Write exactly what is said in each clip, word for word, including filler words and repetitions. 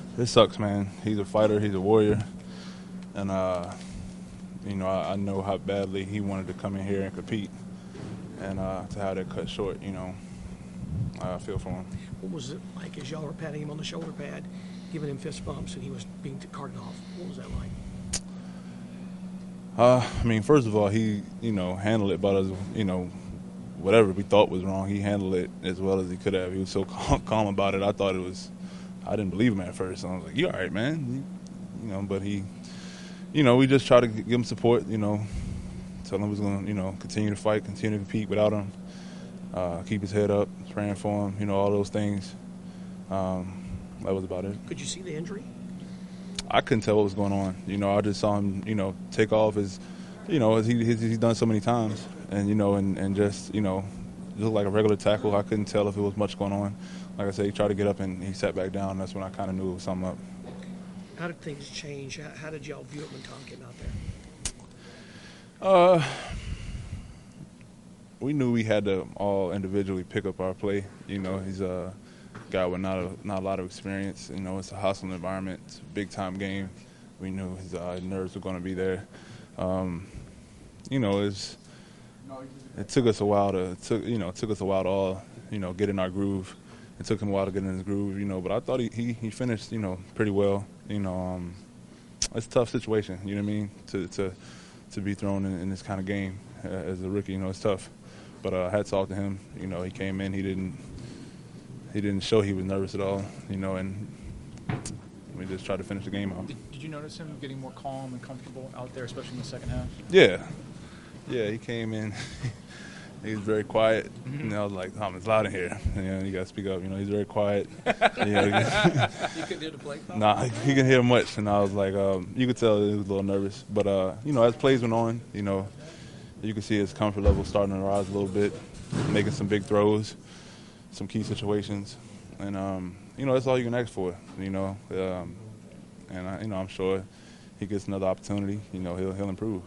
It sucks, man. He's a fighter. He's a warrior, and uh, you know I, I know how badly he wanted to come in here and compete, and uh, to have that cut short, you know, I feel for him. What was it like as y'all were patting him on the shoulder pad, giving him fist bumps, and he was being carted off? What was that like? Uh, I mean, first of all, he you know handled it, but as you know, whatever we thought was wrong, he handled it as well as he could have. He was so calm, calm about it. I thought it was. I didn't believe him at first. I was like, "You all right, man?" You, you know, but he, you know, we just try to give him support. You know, tell him he was going to, you know, continue to fight, continue to compete without him, uh, keep his head up, praying for him. You know, all those things. Um, that was about it. Could you see the injury? I couldn't tell what was going on. You know, I just saw him, you know, take off his, you know, as he he's, he's done so many times, and you know, and, and just you know, it looked like a regular tackle. I couldn't tell if it was much going on. Like I said, he tried to get up and he sat back down. That's when I kind of knew it was something up. How did things change? How, how did y'all view it when Tom came out there? Uh, we knew we had to all individually pick up our play. You know, he's a guy with not a, not a lot of experience. You know, it's a hostile environment. It's a big-time game. We knew his uh, nerves were going to be there. Um, you know, it's, it took us a while to it took you know it took us a while to all you know get in our groove. It took him a while to get in his groove, you know, but I thought he, he, he finished, you know, pretty well. You know, um, it's a tough situation, you know what I mean, to to, to be thrown in, in this kind of game uh, as a rookie. You know, it's tough. But uh, hats off to him. You know, he came in, he didn't he didn't show he was nervous at all, you know, and we just tried to finish the game out. Did, did you notice him getting more calm and comfortable out there, especially in the second half? Yeah. Yeah, he came in. He was very quiet. Mm-hmm. And I was like, Tom, it's loud in here. You know, you got to speak up. You know, he's very quiet. you, know, you couldn't hear the play call? Nah, he couldn't hear much. And I was like, um, you could tell he was a little nervous. But, uh, you know, as plays went on, you know, you could see his comfort level starting to rise a little bit, making some big throws, some key situations. And, um, you know, that's all you can ask for, you know. Um, and, I, you know, I'm sure he gets another opportunity. You know, he'll, he'll improve.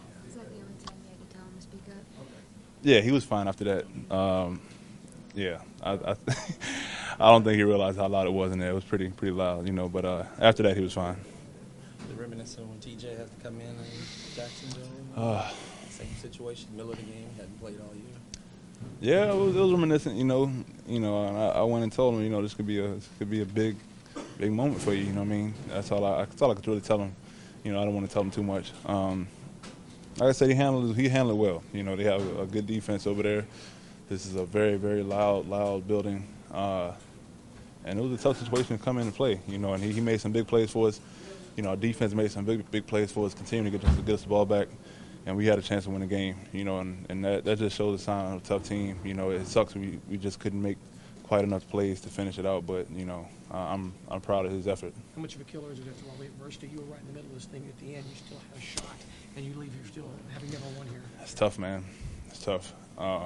Yeah, he was fine after that. Um, yeah, I, I, I don't think he realized how loud it was in there. It was pretty pretty loud, you know. But uh, after that, he was fine. The reminiscent when T J had to come in in Jacksonville. Uh, Same situation, middle of the game, hadn't played all year. Yeah, it was, it was reminiscent, you know. You know, and I, I went and told him, you know, this could be a this could be a big, big moment for you. You know what I mean? That's all I that's all I could really tell him. You know, I don't want to tell him too much. Um, Like I said, he handled he handled it well. You know, they have a good defense over there. This is a very, very loud, loud building. Uh, and it was a tough situation to come in and play, you know, and he, he made some big plays for us. You know, our defense made some big, big plays for us, continuing to get us, get us the ball back, and we had a chance to win the game, you know, and, and that, that just shows a sign of a tough team. You know, it sucks we, we just couldn't make quite enough plays to finish it out, but, you know, uh, I'm I'm proud of his effort. How much of a killer is it after all the adversity? You were right in the middle of this thing at the end. You still had a shot, and you leave here still having never won here. It's tough, man. It's tough. Uh,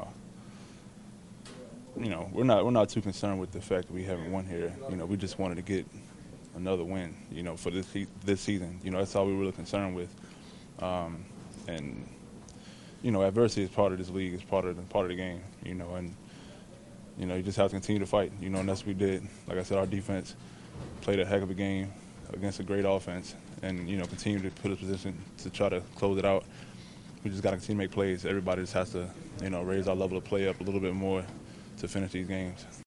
you know, we're not we're not too concerned with the fact that we haven't won here. You know, we just wanted to get another win. You know, for this this season. You know, that's all we were really concerned with. Um, and you know, adversity is part of this league. It's part of the, part of the game. You know, and you know, you just have to continue to fight. You know, and that's what we did. Like I said, our defense played a heck of a game against a great offense, and you know, continue to put us in position to try to close it out. We just got to continue to make plays. Everybody just has to, you know, raise our level of play up a little bit more to finish these games.